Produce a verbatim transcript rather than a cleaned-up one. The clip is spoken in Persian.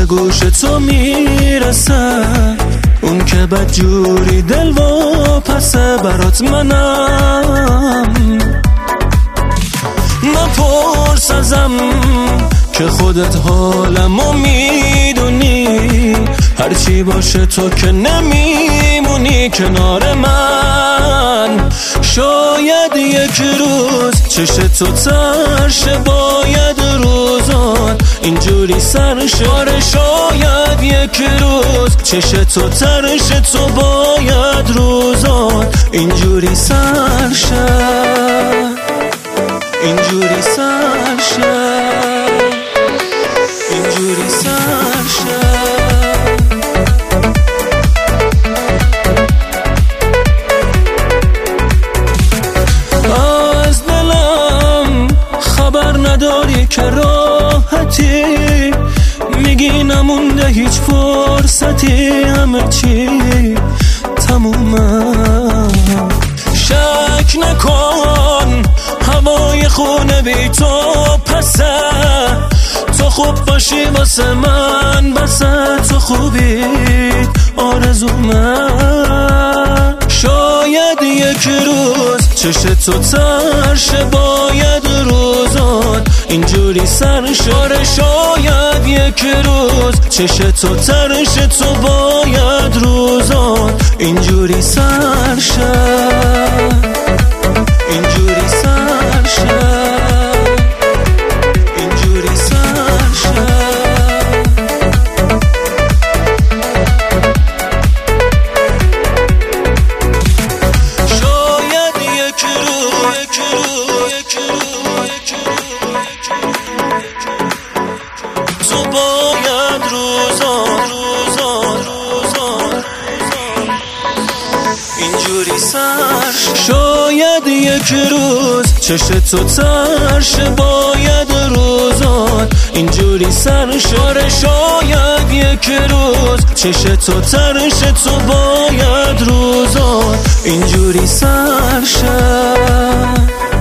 به گوش تو میرسه، اون که بدجوری دل و پسه برات منم. نپرس ازم که خودت حالمو میدونی، هرچی باشه تو که نمیمونی کنار من. شاید یک روز چشم تو ترشه، باید روزان اینجوری سرشه. آره شاید یک روز چشم تو ترشه، تو باید روزان اینجوری سرشه، اینجوری سرشه، اینجوری سرشه. از دلم خبر نداری که راحتی، میگی نمونده هیچ فرصتی، همه چی تمومه. شک نکن هوای خونه بی تو پسه، تو خوب باشی واسه من بسه، تو خوبیت آرزومه. شاید یک روز چشم تو ترشه، باید روزان اینجوری سرشه. آره شاید یک روز چشم تو ترشه، تو باید روزان اینجوری سرشه، اینجوری سرشه، اینجوری سرشه. شاید یک روز، یک روز، یک روز، یک روز تو باید روزان، روزان، روزان اینجوری سرشه. شاید یک روز چشم تو ترشه، باید روزان اینجوری سرشه. آره شاید یک روز چشم تو ترشه، تو باید روزان اینجوری سرشه.